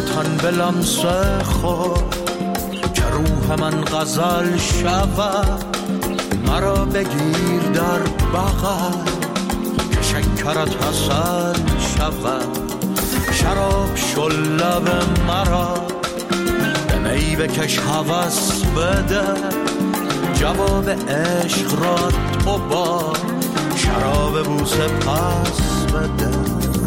تن به لمس خود که روح من غزل شود. مرا بگیر در بغل که شکرت حاصل شود. شراب شل لب مرا به می بکش هوس بده. جواب عشق را تو با شراب بوسه پس بده.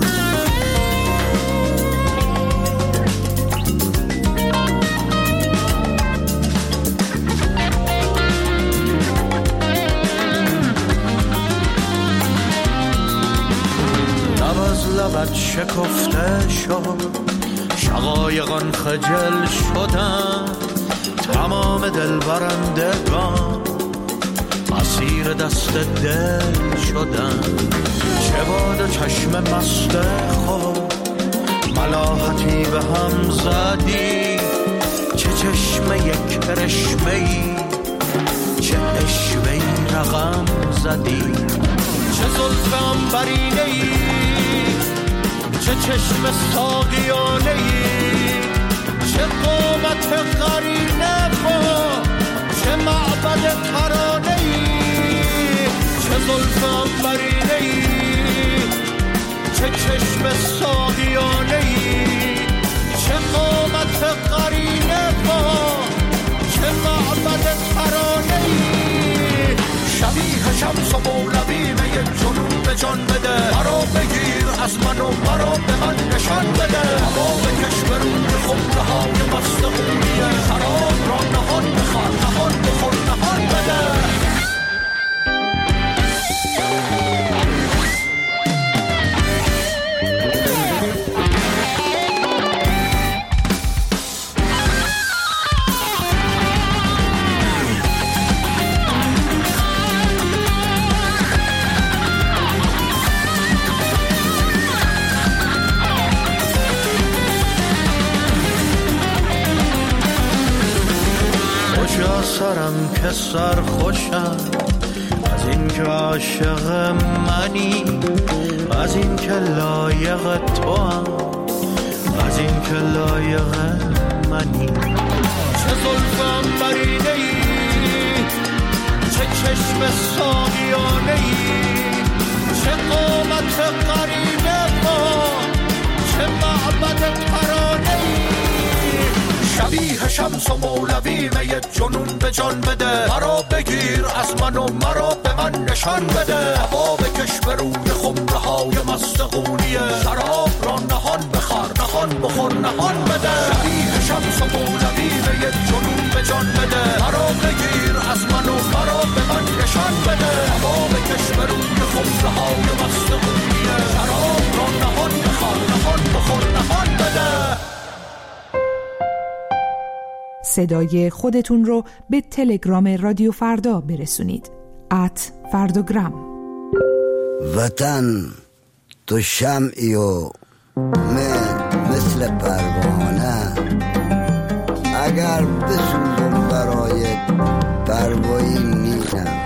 لبت شکفته شد، شقایقان خجل شدن. تمام دل برندگان اسیر دست دل شدن. چه باد چشم مست خود ملاحتی به هم زدی. چه چشم یک کرشمه‌ای، چه اشوه‌ای رقم زدی. چه زلف عنبرینه‌ای، چه چشم ساقیانه‌ای. چه قامت قرینه با، چه معبد ترانه‌ای. چه زلف عنبرینه‌ای، چه چشم ساقیانه‌ای. چه قامت قرینه با، چه معبد ترانه‌ای. شبیه شمس و مولوی می جنون به جان بده. مرا بگیر از من و مرا به من نشان بده. هوا بکش به روی خمره های مست خونیه. شراب را نهان بخور، نهان بخور، نهان بده. سرم که سر خوشم از این که عاشق منی، از این که لایق تو هم، از این که لایق منی. چه زلف عنبرینه‌ای، چه چشم ساقیانه‌ای. چه قامت قرینه با، چه معبد ترانه‌ای. شبیه شمس و مولوی می جنون به جان بده. مرا بگیر از من و مرا به من نشان بده. هوا بکش به روی خمره های مست خونیه. شراب را نهان بخور، نهان بخور، نهان بده. شبیه شمس و مولوی می جنون به جان بده. مرا بگیر از من و مرا به من نشان بده. هوا بکش به روی خمره های مست خونیه. شراب را نهان بخور، نهان بخور، نهان بده. صدای خودتون رو به تلگرام رادیو فردا برسونید. @فرداگرام. وطن تو شمعی و من مثل پروانه. اگر بسوزم برای پروایی نیستم.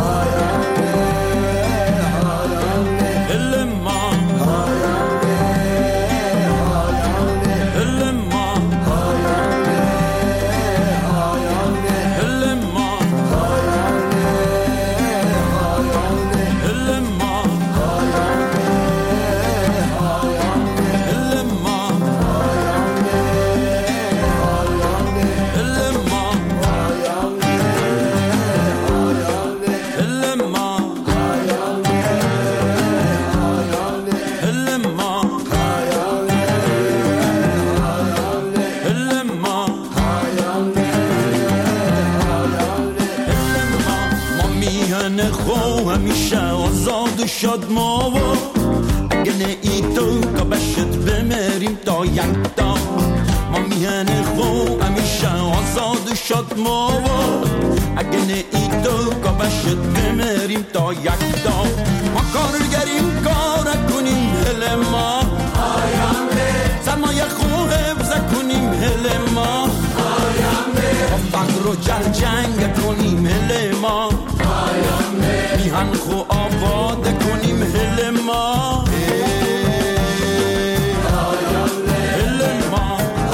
شاد ما و اگه نه ای تو که بشت بمریم تا یک دا. ما میهن خو همیشه آزاد شاد ما و اگه نه ای تو که بشت بمریم تا یک دا. ما کارگریم کار کنیم هل ما سرمایه خو حفظ کنیم هل ما. فقر و جنگ کنیم هل ما. میهن خو آباد کنیم هل ما. هل ما.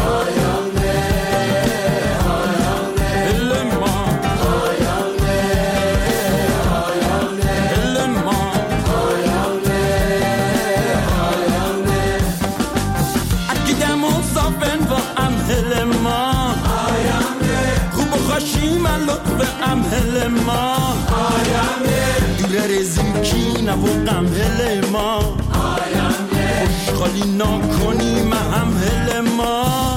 نرزیم کینه و غم هل ما خوشحالی نکنی هم هل ما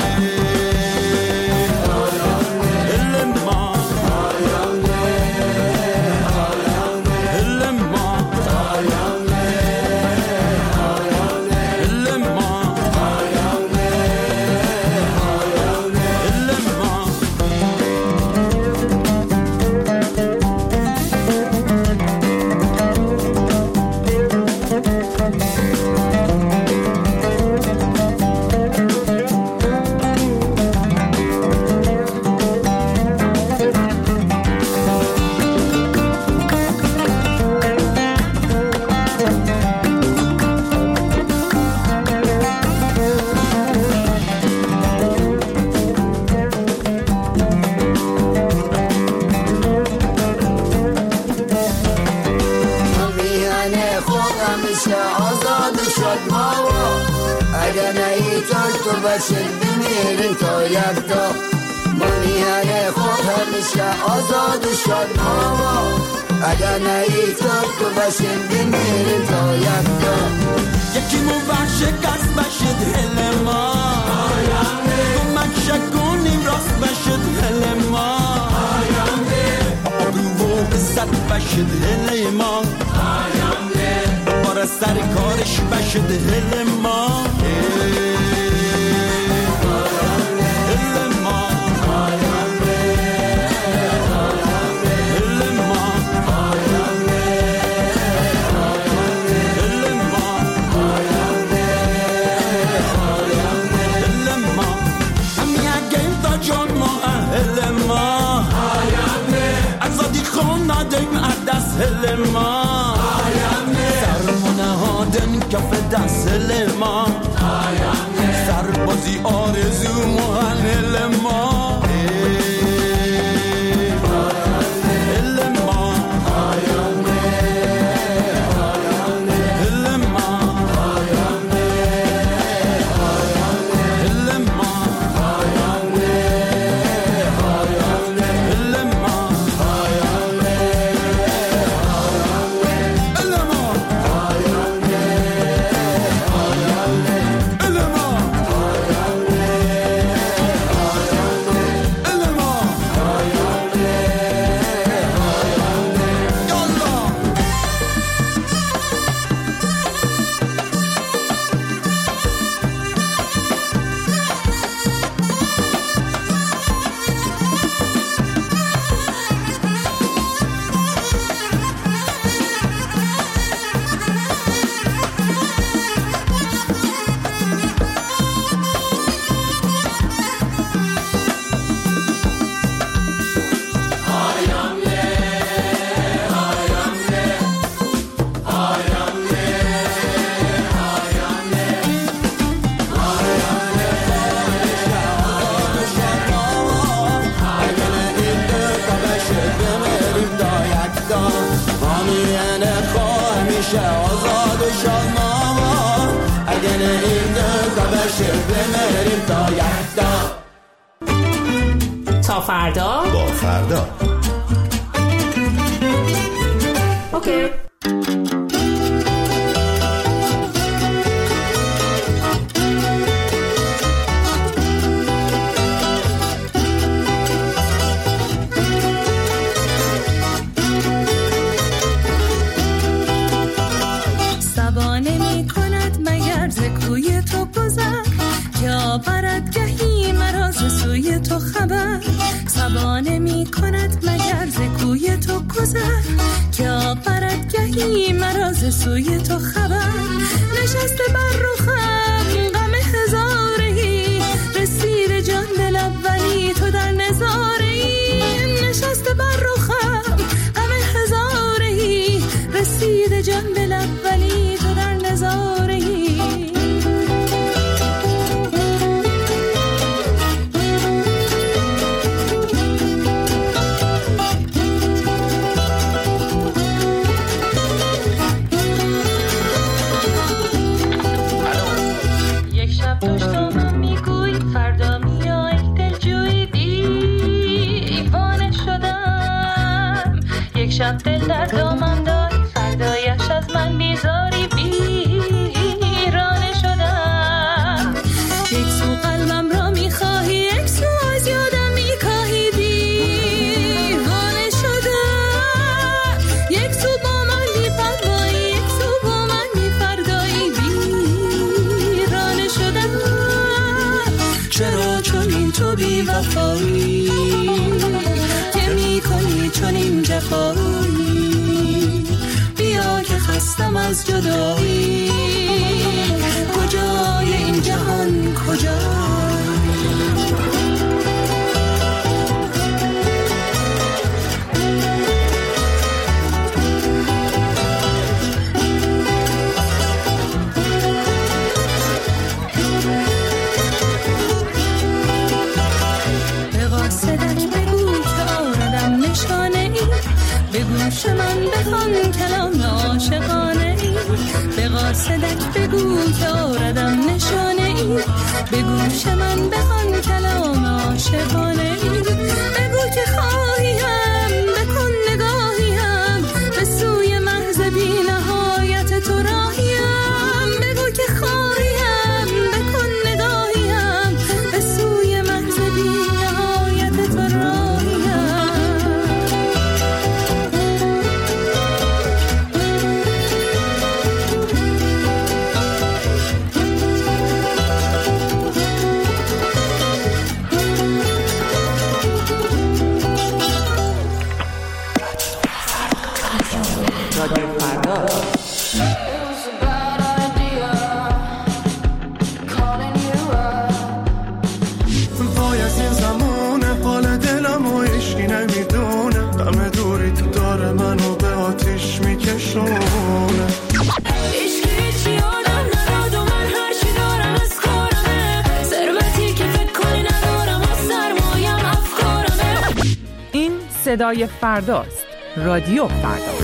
بشر بمیریم تا یکتا ما میهن خود همیشه آزاد و شاد ماما اگر نیفتاد تو بشر بمیریم تا یکتا یکی مو شکست بشد هل ما کمک شکنیم راست بشد هل ما آبرو و عزت بشد هل ما بار سر کارش بشد هل ما هل ما سرمونه هادن کف دست هل ما سربازی آرزو موهن هل ما تا فردا با فردا اوکی. سبانه می کند مگر ز کوی تو گذر که آورد گهی مرا ز سوی تو خبر نشسته بر رخم غم هزارهی رسید جان دل اولی تو در نظارهی نشسته بر رخم غم هزارهی رسید جان دل اولی تو در نظارهی باز جدایی، کجای این جهان کجا؟ به گوش من بخوان کلام عاشقانه ای، به قاصدک بگو که آردم نشانه ای، به گوش من بخوان کلام عاشقانه ای، بگو که خواهیم بکن نگاهیم به سوی محض بی نهایت تو راهیم، بگو که خواهیم بکن نگاهیم به سوی محض بی نهایت تو راهیم. صدای فرداست. رادیو فردا.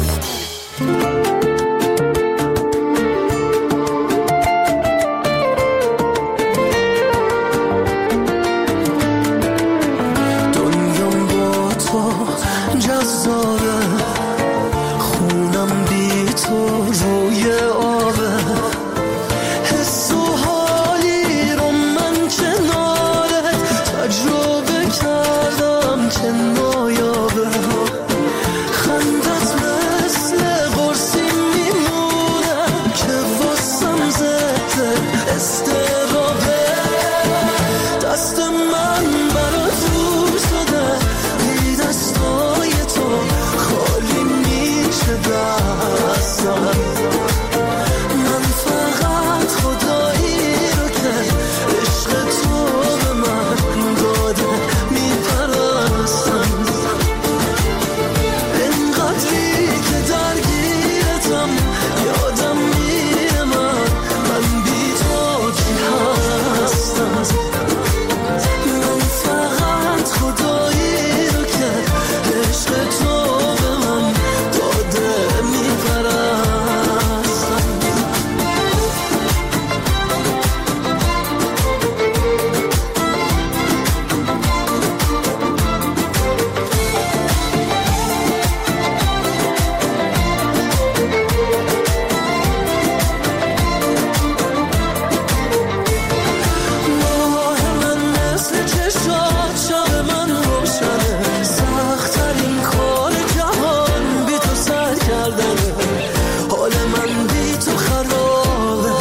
دنیام با تو جذابه، خونم بی تو روی آبه، حس و حالی رو من کنارت تجربه کردم که نایابه، خندت مثل قرصی میمونه که واسم زده استرابه، دست من برات رو شده، بی دستای تو خالی میشه دستم، من فقط خدایی رو که عشق تو به من داده میپرستم، اینقدری که درگیرتم یادم میره من بی تو چی هستم، من فقط خدایی رو که عشق تو به من داده میپرستم. ماه من مثل چشات شب من روشنه، سخت‌ترین کار جهان بی تو سر کردنه، حال من بی تو خرابه،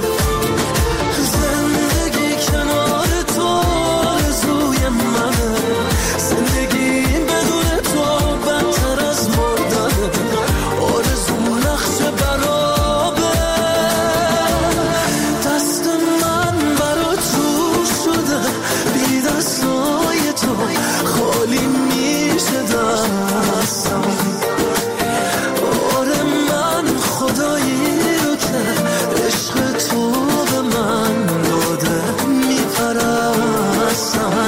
زندگی کنار تو آرزوی منه، زندگی بدون تو بدتر از مردنه، آرزو نقش برابه، دست من برات رو شده، بی دستای تو خالی میشه دستم، آره من خدایی رو که عشق تو به من داده میپرستم،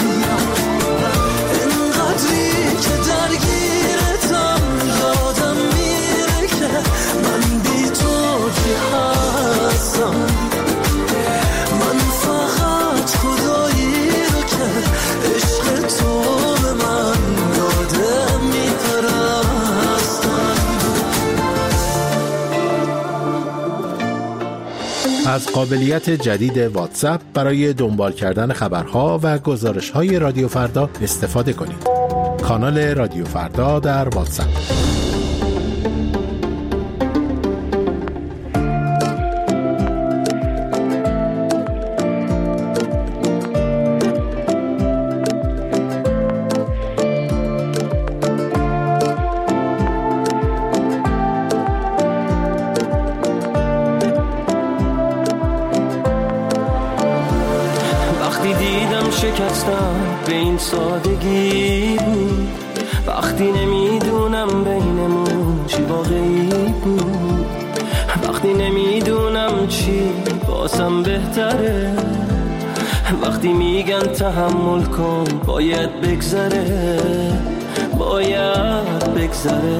اینقدری که درگیرتم یادم میره که من بی تو چی هستم، من فقط خدایی رو که عشق تو به من داده میپرستم. از قابلیت جدید واتساپ برای دنبال کردن خبرها و گزارش‌های رادیو فردا استفاده کنید. کانال رادیو فردا در واتساپ. شکستم به این سادگی بود، وقتی نمیدونم بینمون چی واقعی بود، وقتی نمیدونم چی باسم بهتره، وقتی میگن تحمل کن باید بگذره، باید بگذره،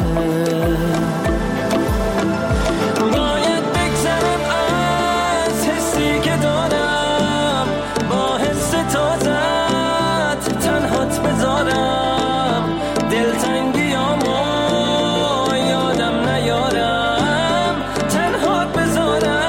باید بگذرم از حسی که دارم، با حس تازت تنهات بذارم، دلتنگیامو یادم نیارم، تنهات بذارم،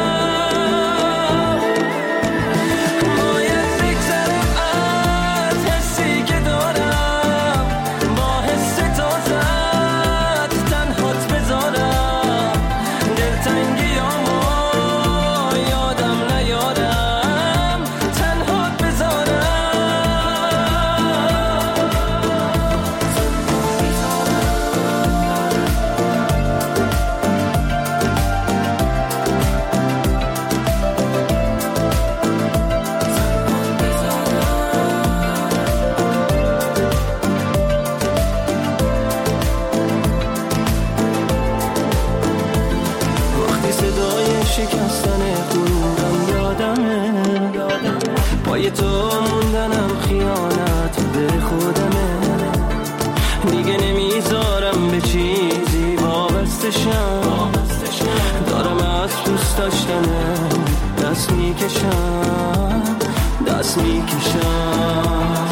باید بگذرم از حسی که دارم، با حس تازت تنهات بذارم، دلتنگیامو یادم نیارم، تنهات بذارم. وقتی صدای شکستن غرورم یادمه، پای تو موندنم خیانت به خودمه، دیگه نمیذارم به چیزی وابستشم، دارم از دوست داشتنم دست میکشم، دست میکشم،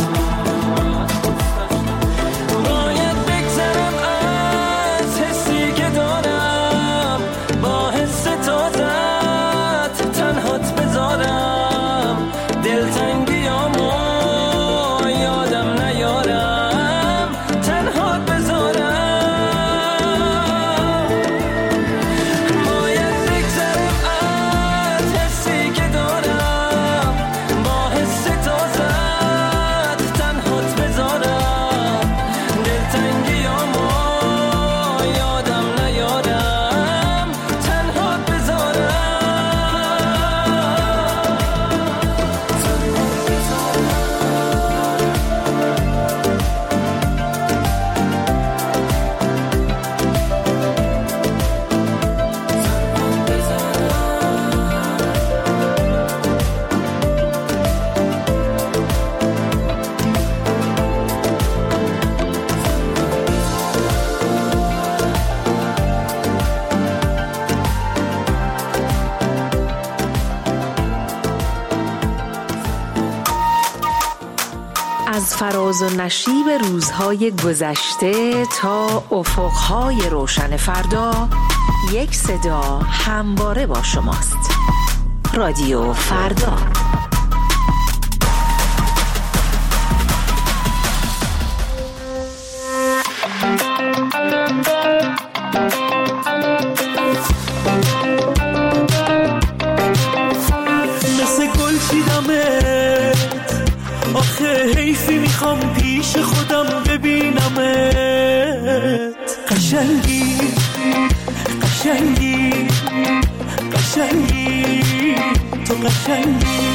باید بگذرم از حسی که دارم، با حس تازت تنهات بذارم، دلتنگیامو یادم نیارم، تنهات بذارم، باید بگذرم از حسی که دارم، با حس تازت تنهات بذارم، دلتنگیامو یادم نیارم، تنهات بذارم. از فراز و نشیب روزهای گذشته تا افقهای روشن فردا، یک صدا همواره با شماست. رادیو فردا. مثل گل چیدمت، آخه حیفی میخوام پیش خودم ببینمت، قشنگی قشنگی قشنگی تو قشنگی،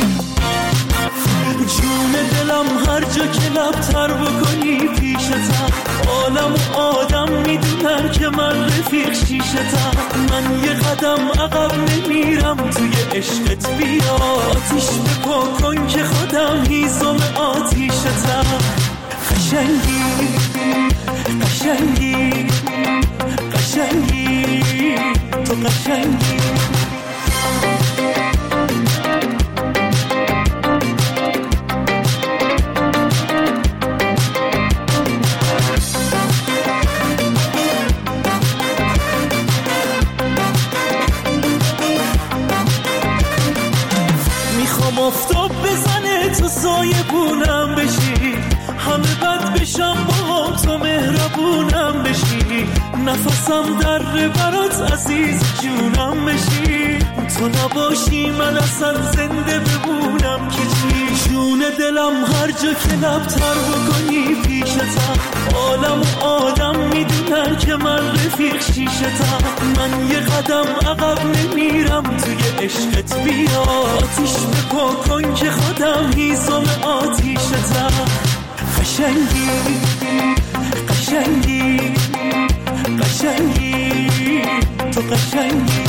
جون دلم هر جا که لبتر بکنی پیشتم، عالم و آدم میدونن که من رفیق شیشتم، من یه قدم عقب نمیرم توی عشقت، بیا آتیش بپا کن که خودم هیزم آتیشتم، قشنگی قشنگی قشنگی تو قشنگی. آفتاب بزنه تو سایه بونم بشی، همه بد بشم با تو مهربونم بشی، نفسم در برات عزیز جونم بشی، تو نباشی من اصلا زنده بمونم که چی، جون دلم هر جا که لبتر بکنی پیشتم، عالم و آدم میدونن که من رفیق شیشتم، من یه قدم عقب نمیرم توی عشقت بیا آتیش بپا کن که خودم هیزم آتیشتم قشنگی قشنگی قشنگی تو قشنگی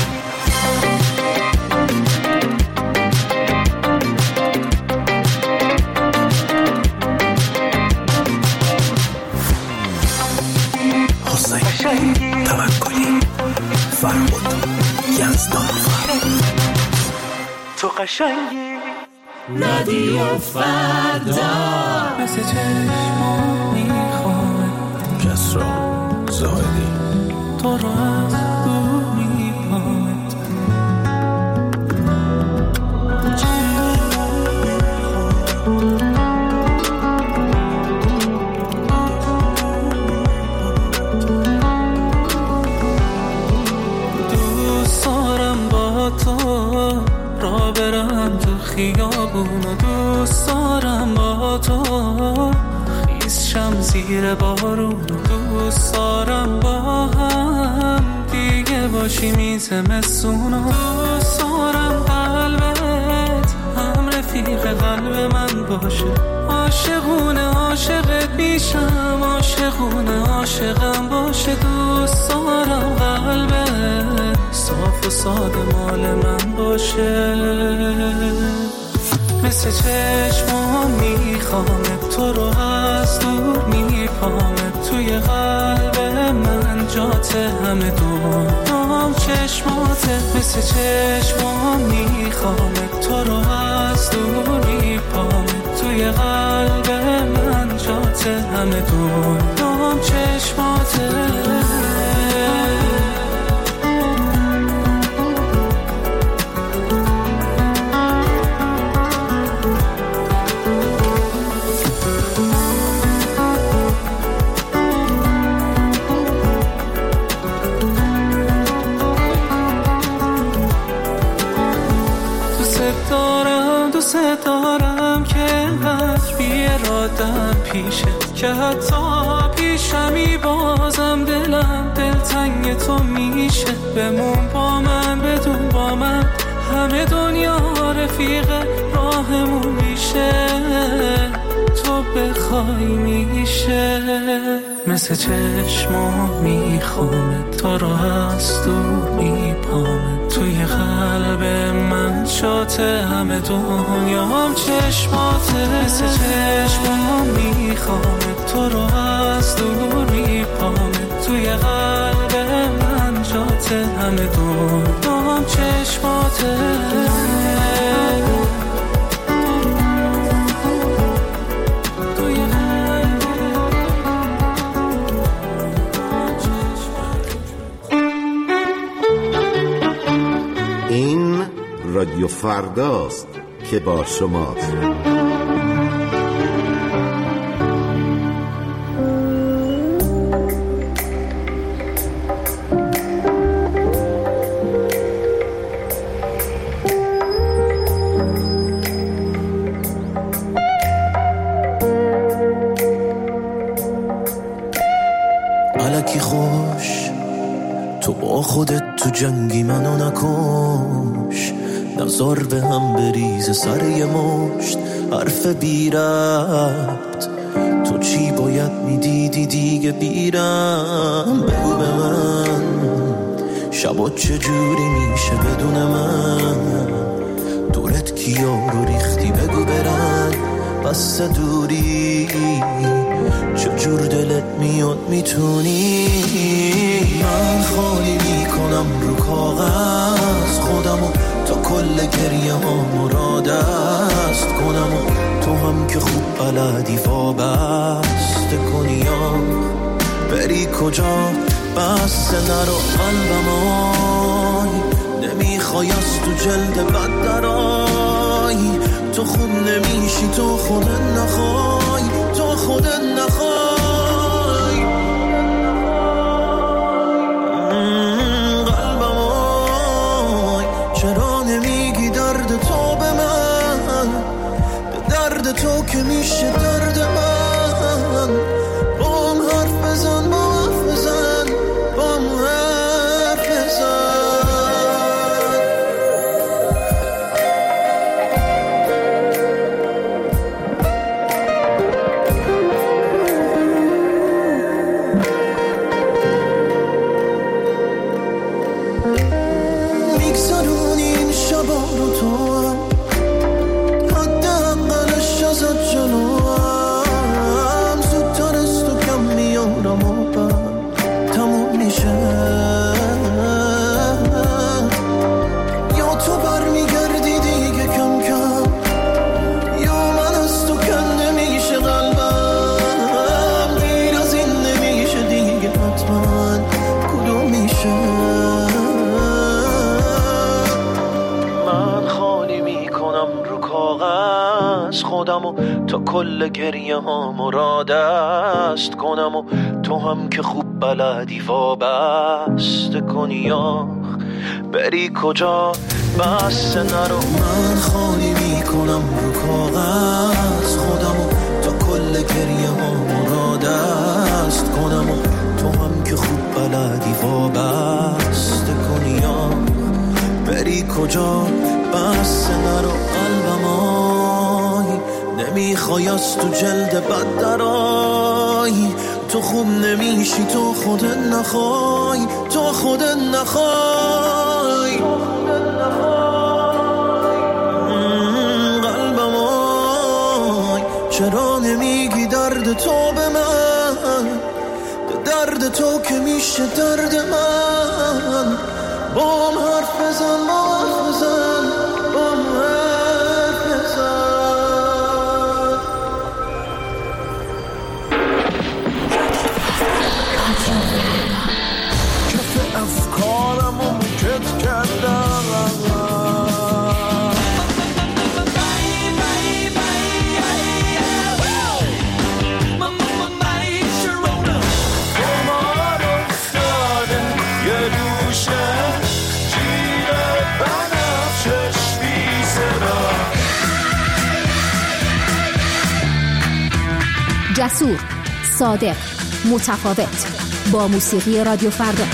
حسین توکلی فرمود یزدان تو قشنگی رادیو فردا مثل چشمو میخوام کسرا زاهدی تو را از دور میخوام دوست دارم با تو را برم تو خیابون و دوست دارم با تو خیس شم زیر بارون و دوست دارم با هم دیگه باشیم این زمستون و دوست دارم قلبت هم رفیق قلب من باشه عاشقونه عاشقت میشم عاشقونه عاشقم باشه دوست دارم قلبت صاف و ساده مال من باشه مثل چشمام میخوامت تو رو از دور میپامت توی قلب من جات همه دورم چشماته مثل چشمام میخوامت تو رو از دور میپامت توی قلب من جات همه دورم چشماته دوست دارم که انقدر بی‌اراده‌ام پیشت که حتی پیشمی بازم دلم دلتنگ تو میشه بمون با من بدون با من همه دنیا رفیق راهمون میشه تو بخوای میشه مثل چشمام میخوامت تو رو از دور میپامت توی قلب من شاته همه دنیام چشماته مثل چشمام میخوامت تو رو از دور میپامت توی قلب من جاته همه دنیام چشماته رادیو فرداست که با شماست. الکی خوش تو با خودت تو جنگی منو نکش نظر به هم بریز سر یه مشت حرف بی ربط تو چی باید میدیدی دیگه بیرم بگو به من شبا چجوری میشه بدون من دورت کیا رو ریختی بگو برن بس دوری چجور دلت میاد میتونی من خالی میکنم رو کاغذ خودمو تا کل گریه ها مرادست کنم و تو هم که خوب بلدی وابسته کنی یا بری کجا بس نرو قلبم آی نمیخوای از تو جلد بد درای تو خوب نمیشی تو خودت نخوای تو خودت نخوای قلبم آی چرا نمیگی درد تو به من درد تو که میشه درد من با هم حرف بزن با حرف بزن با هم حرف بزن خودم و تا کل گریه ها مرادست کنم و تو هم که خوب بلدی وابسته کنی آخ بری کجا بس نرو من خالی میکنم رو کاغذ خودم و تا کل گریه ها مرادست کنم و تو هم که خوب بلدی وابسته کنی آخ بری کجا بس نرو قلبم آی نمیخوای از تو جلد بد درای تو خوب نمیشی تو خودت نخوای تو خودت نخوای قلبم آی چرا نمیگی درد تو به من درد تو که میشه درد من با هم حرف بزن با هم حرف بزن با هم حرف بزن کف افکارم رو مکت کردم جسور، صادق، متفاوت با موسیقی رادیو فردا.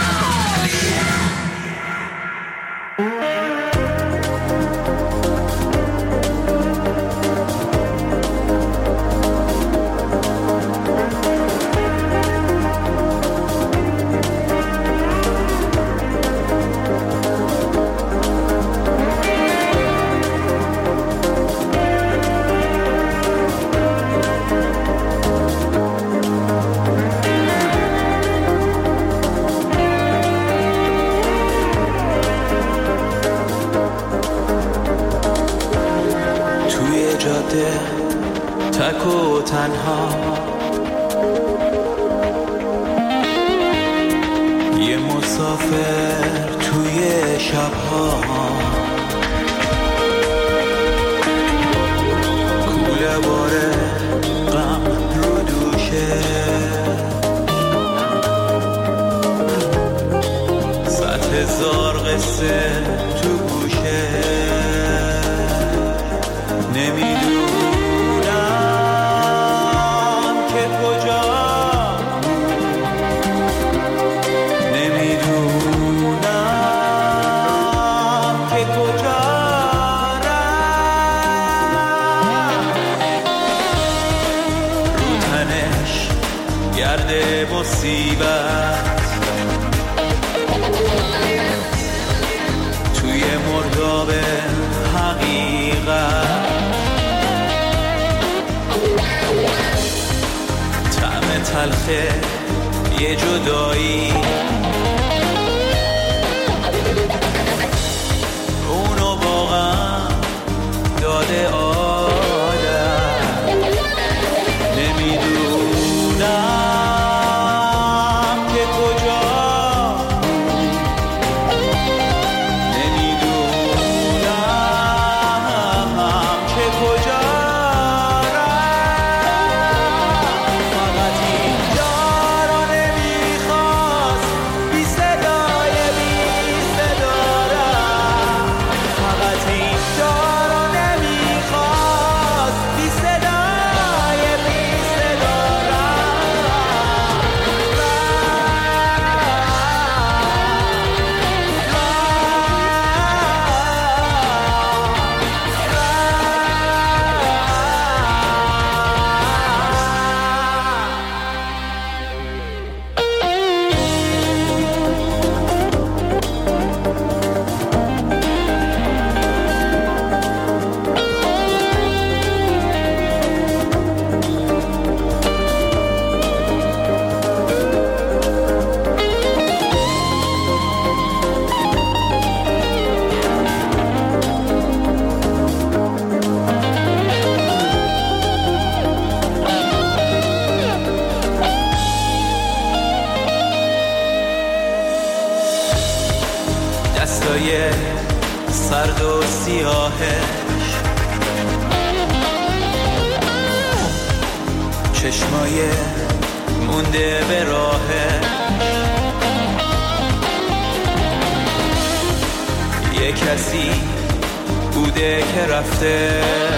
تک و تنها یه مسافر توی شبها کوله باره غم رو دوشه 100,000 قصه تو گوشه نمیدونم که کجا نمیدونم که کجا رو تنش گرد مصیبت توی مرداب حقیقت طعم تلخه یه جدایی اونو واقعا داده آدم نمیدونم که کجا نمیدونم که کجا دستای سرد و سیاهش چشمای مونده به راهه، یه کسی بوده که رفته،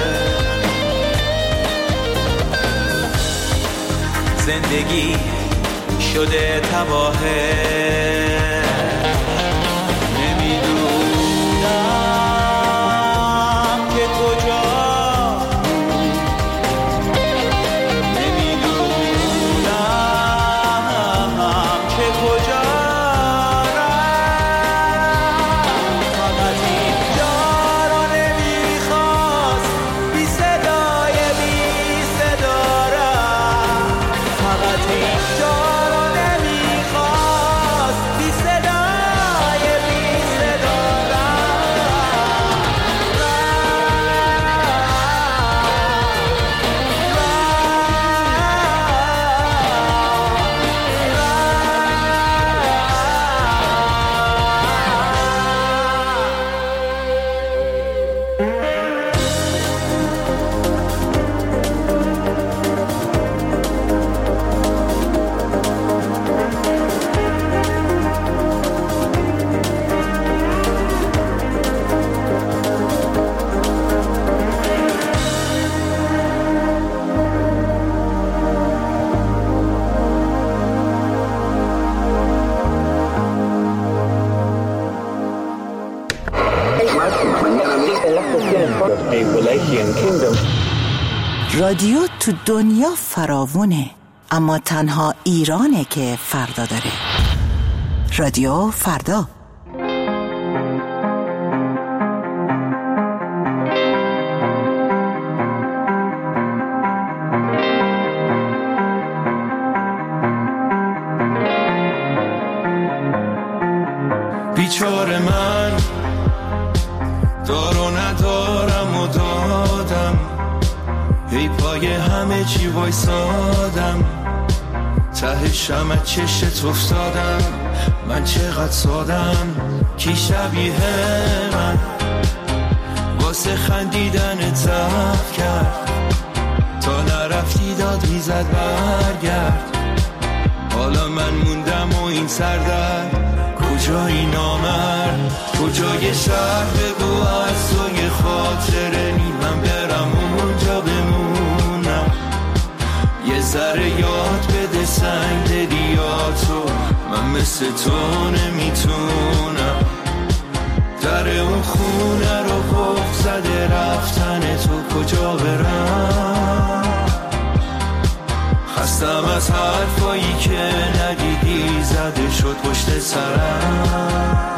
زندگی شده تباهه. نمیدونم که کجا، نمیدونم که کجا رفت، فقط اینجا رو نمیخواست بی صدای بی صدا رفت، فقط اینجا رو نمیخواست بی صدای بی صدا رادیو تو دنیا فراوونه، اما تنها ایرانه که فردا داره. رادیو فردا. بیچاره من دارو ندارم و دادم، ای پای همه چی وایسادم، ته شمع چشت افتادم، من چقدر سادم، کی شبیه من واسه خندیدن ضعف کرد، تا نرفتی داد میزد برگرد، حالا من موندم و این سردرد، کجایی نامرد، کجای شهر بگو از توی خاطره نی، من برم اونجا بمونم، یه ذره یاد بده سنگ دلیاتو، من مثل تو نمیتونم، در اون خونه رو قفل زده رفتن تو، کجا برم، خستم از حرفایی که ندیدی زده شد پشت سرم.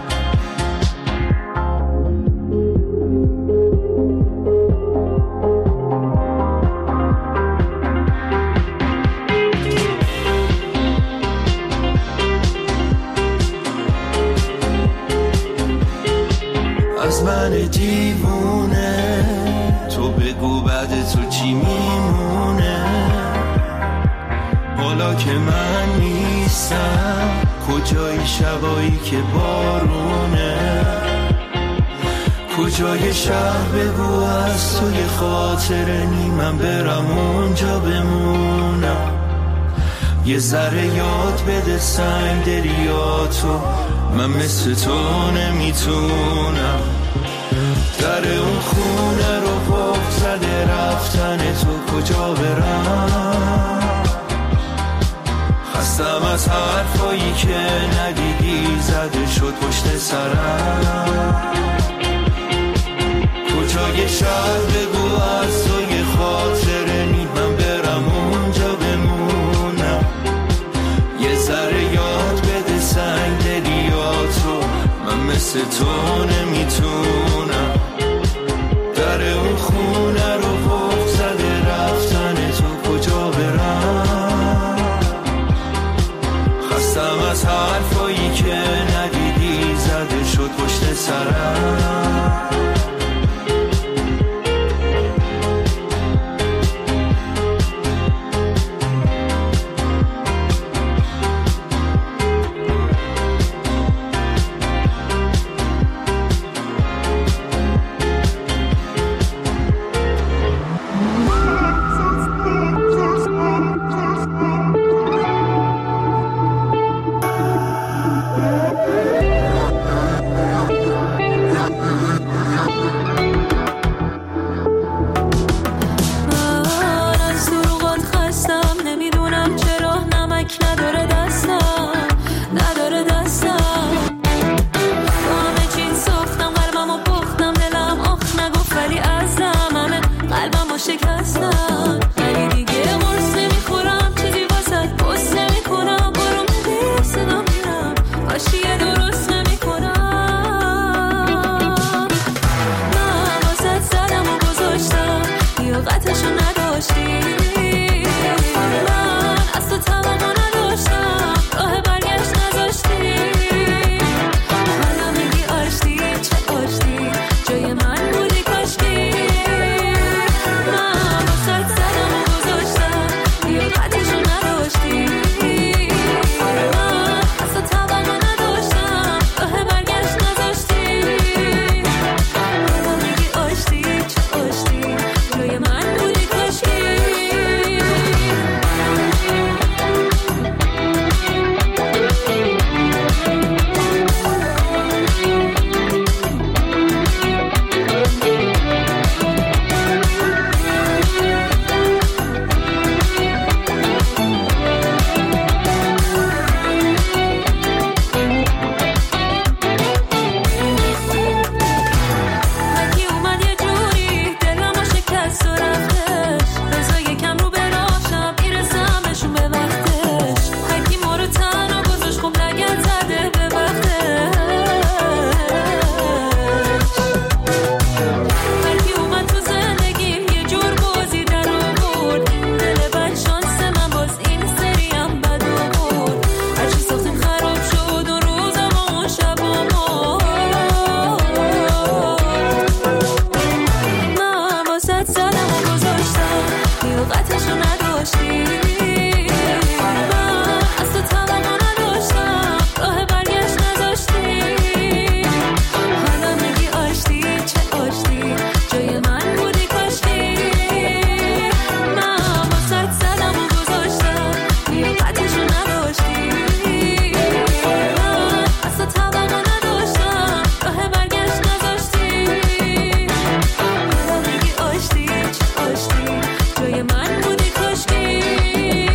از من دیوونه تو بگو بعد تو چی میمونه، حالا که من نیستم کجای شبایی که بارونه، کجای شهر بگو از توی خاطره نی، من برم اونجا بمونم، یه ذره یاد بده سنگ دلیاتو، من مثل تو نمیتونم، در اون خونه رو قفل زده رفتن تو، کجا برم، خستم از حرفایی که ندیدی زده شد پشت سرم، کجای شهر بگو از توی خاطره نی، من برم اونجا بمونم، یه ذره یاد بده سنگ دلیاتو، من مثل تو نمیتونم، در اون خونه رو قفل زده رفتن تو، کجا برم، خستم از حرفایی که ندیدی زده شد پشت سرم. جای من بودی کاشکی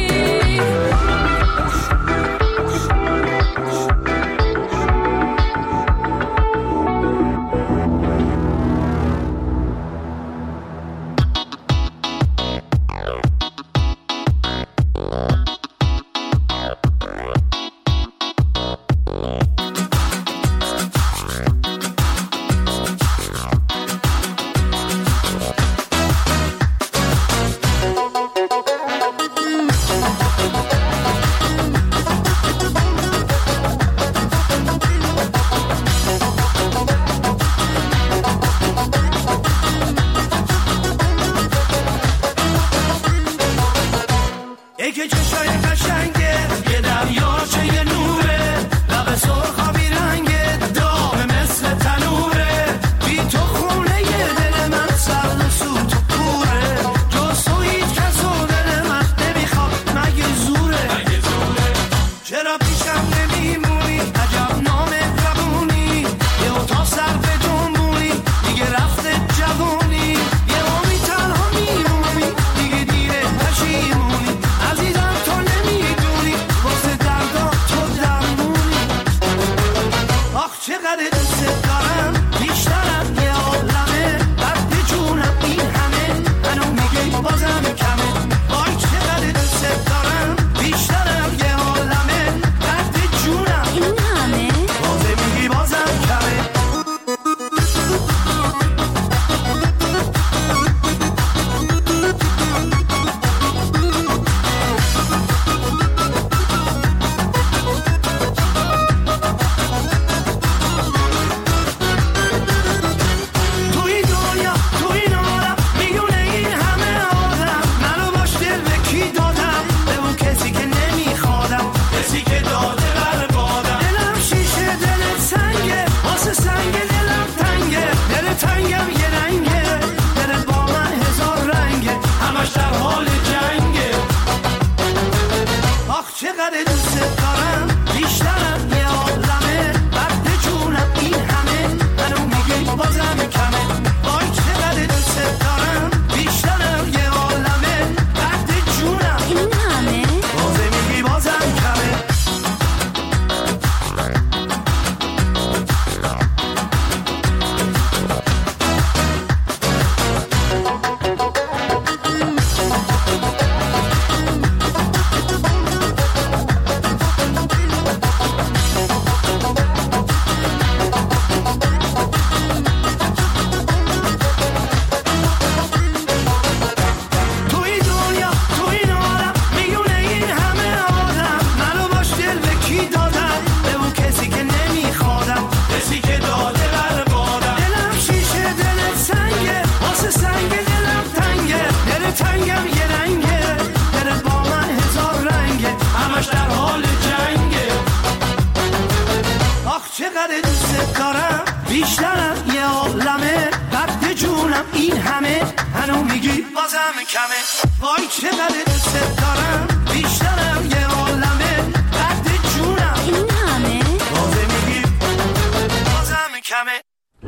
این همه هنو میگی بازم کمه. وای چقدر دوست دارم بیشترم یه عالمه درد جونم این همه بازم میگی بازم کمه.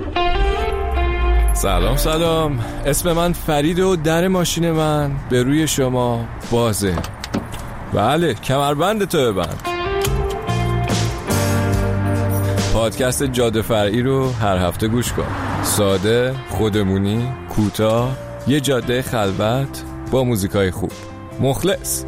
سلام اسم من فرید و در ماشین من به روی شما بازه. بله کمربند تو ببند. پادکست جاده فرعی رو هر هفته گوش کن. ساده، خودمونی، کوتاه، یه جاده خلوت با موزیکای خوب. مخلص.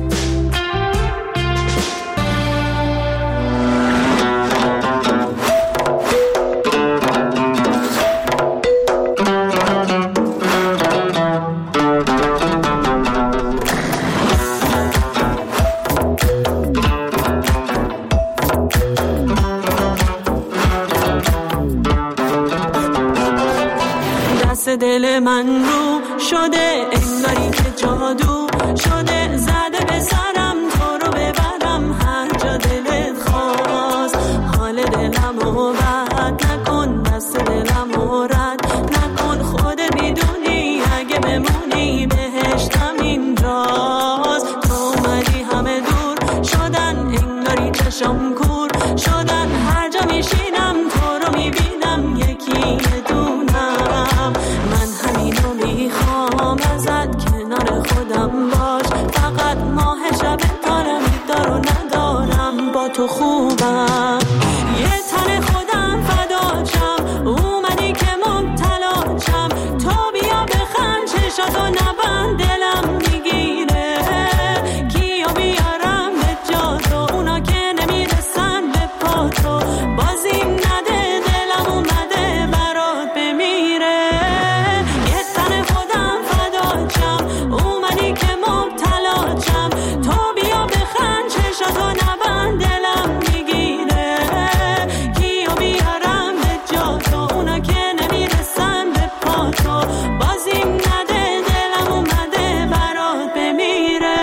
دل من رو شده انگاری که جادو شده زده به سرم تو رو ببرم هر جا دلت خواست. حال دلم رو بد نکن دست دلم رو رد نکن خودت میدونی اگه بمونی بهشتم اینجاست. تو اومدی همه دور شدن انگاری چشم کور شدن هر جا میشینم تو رو میبینم یکی دونم. من همینو میخوام ازت کنار خودم باش فقط ماه شب دارم دارو ندارم با تو خوبم. یه تن خودم فداچم اومدی که مبتلا شم تو بیا بخند چشاتو نبند دلم میگیره کیو بیارم به جا تو اونا که نمیرسن به پا تو بازیم نده دلم اومده برات بمیره. یه تن خودم فداچم اومدی که مبتلا شم تو بیا بخند چشاتو نبند دلم میگیره کیو بیارم به جا تو اونا که نمیرسن به پا تو بازیم نده دلم اومده برات بمیره.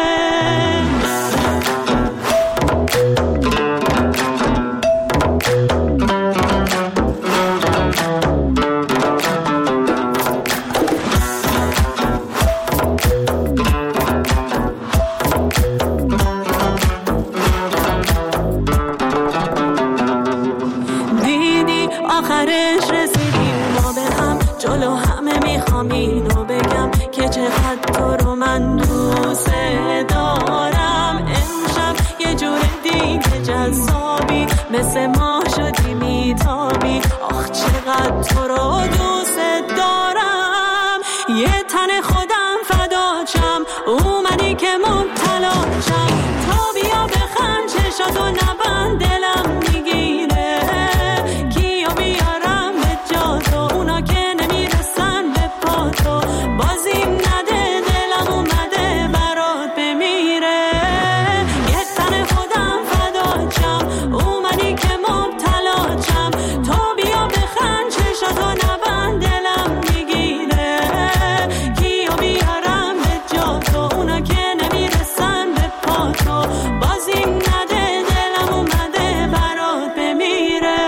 دیدی آخرش رسیدیم ما به هم جلو همه میخوام اینو بگم که چقدر تو رو من دوست دارم. امشب یه جور دیگه جذابی مثل ما شدی میتابی آخ چقدر تو رو دوست دارم. یه تن خودم فداچم اومدی که مبتلا شم تو بیا بخند چشاتو نبند دلم میگیره کیو بیارم به جا تو اونا که نمیرسن به پا تو بازیم نده دلم اومده برات بمیره. یه تن خودم فداچم اومدی که مبتلا شم تو بیا بخند چشاتو نبند دلم میگیره کیو بیارم به جا تو اونا که نمیرسن به پا تو بازیم نده دلم اومده برات بمیره.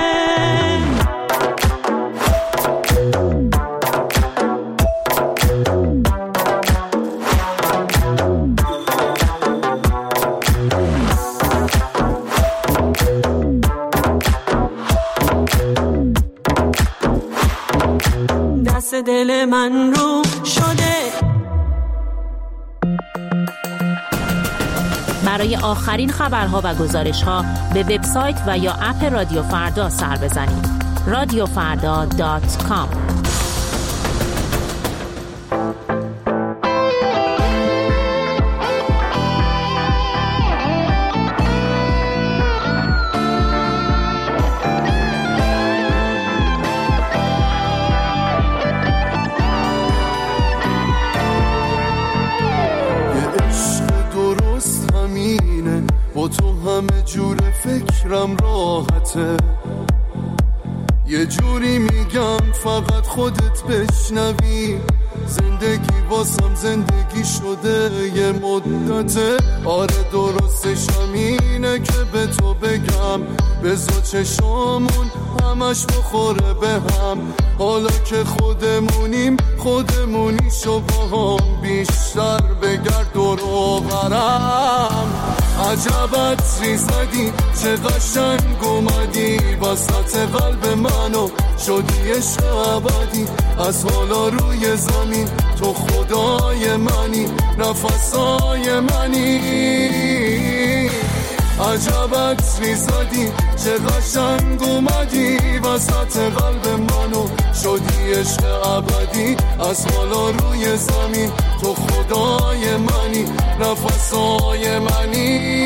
دست دل من رو شده. برای آخرین خبرها و گزارشها به وبسایت و یا اپ رادیو فردا سر بزنید. radiofarda.com. با تو همه جور فکرم راحته یه جوری میگم فقط خودت بشنوی زندگی واسم زندگی شده یه مدته. آره درستش همینه که به تو بگم بذار چشامون همش بخوره به هم. حالا که خودمونیشو با هم بیشتر بگرد دور برم. عجبت زدی چه قشنگ اومدی وسط قلب منو شدی عشق ابدی. از حالا روی زمین تو خدای منی نفسای منی. عجبت زدی چه قشنگ اومدی وسط قلب منو شدی عشق ابدی. از حالا روی زمین تو خدای منی نفسای منی.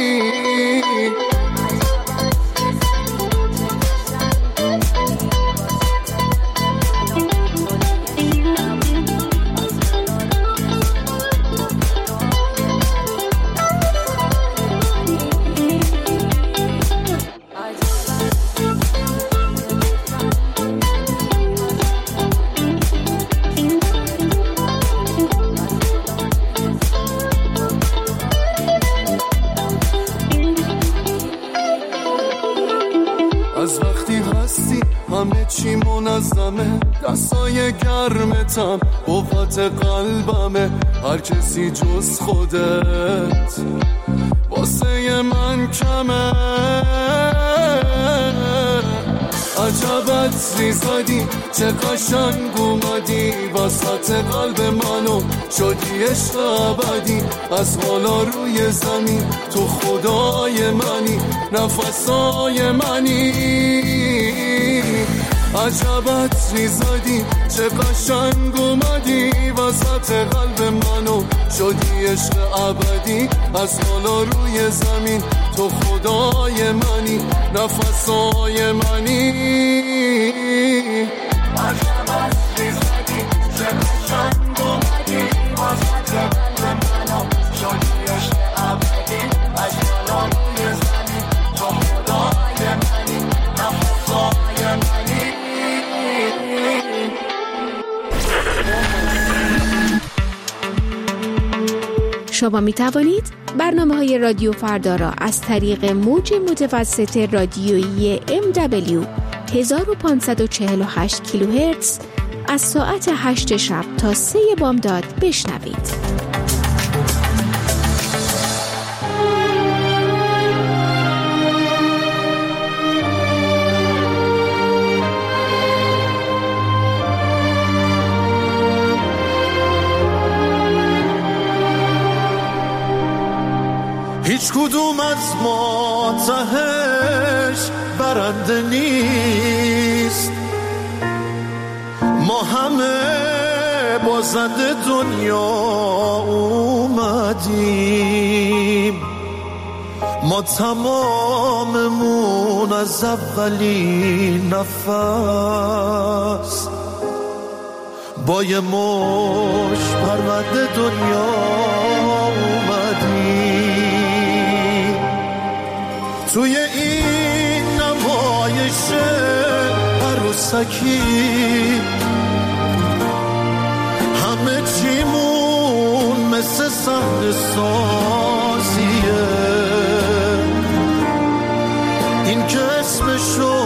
همه چی منظمه دستای گرمتم قوت قلبمه. هر کسی جز خودت واسه من کمه. عجبت زدی چه قشنگ اومدی وسط قلب منو شدی عشق ابدی. از حالا روی زمین تو خدای منی نفسای منی. عجبت زدی چه قشنگ اومدی وسط قلب منو شدی عشق ابدی. از حالا روی زمین تو خدای منی نفسای منی. عجبت زدی چه قشنگ اومدی وسط قلب منو شدی عشق ابدی. از حالا روی زمین تو خدای منی نفسای منی. شما می توانید برنامه‌های رادیو فردا را از طریق موج متوسط رادیویی MW 1548 کیلوهرتز از ساعت 8 شب تا 3 بامداد بشنوید. هیچ کدوم از ما تهش برنده نیست. ما همه بازنده دنیا اومدیم. ما تماممون از اولین نفس با یه مش پرونده دنیا اومدیم. توی این نمایش عروسکی همه چیمون مثل صحنه سازیه. این که اسمشو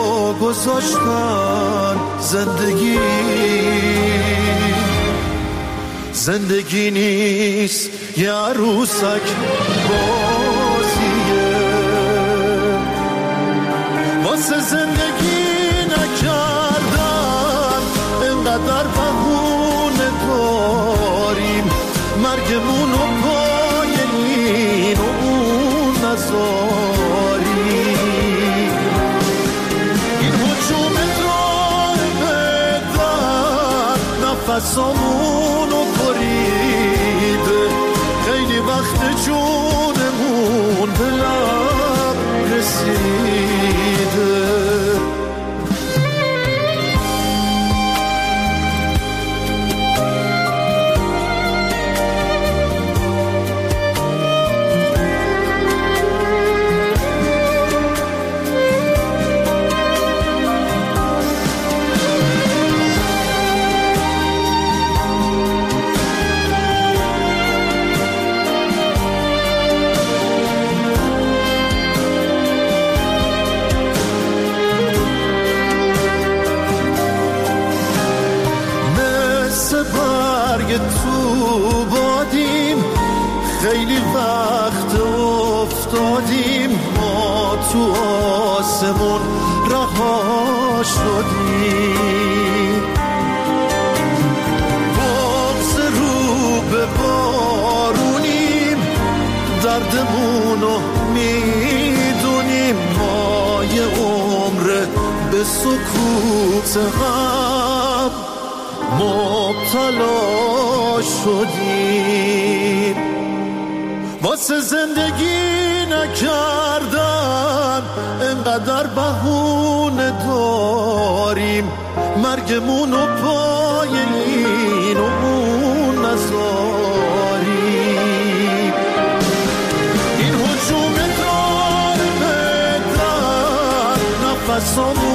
گذاشتن زندگی نیست یه عروسک بازیه. واسه زندگی نکردن انقدر بهونه داریم. مرگمونو پای این و اون نذاریم. این هجوم راه بدن نفسامونو بریده. خیلی وقت جونمون به لب رسیده. برگ تو بادیم، خیلی وقت افتادیم ما تو آسمون رها شدیم. بغض رو به بارونیم، دردمونو میدونیم، ما یه عمر به سکوت هم مبتلا شدیم. واسه زندگی نکردن انقدر بهونه داریم، مرگمونو پای این و اون نذاریم. این هجوم دار بدن نفسامون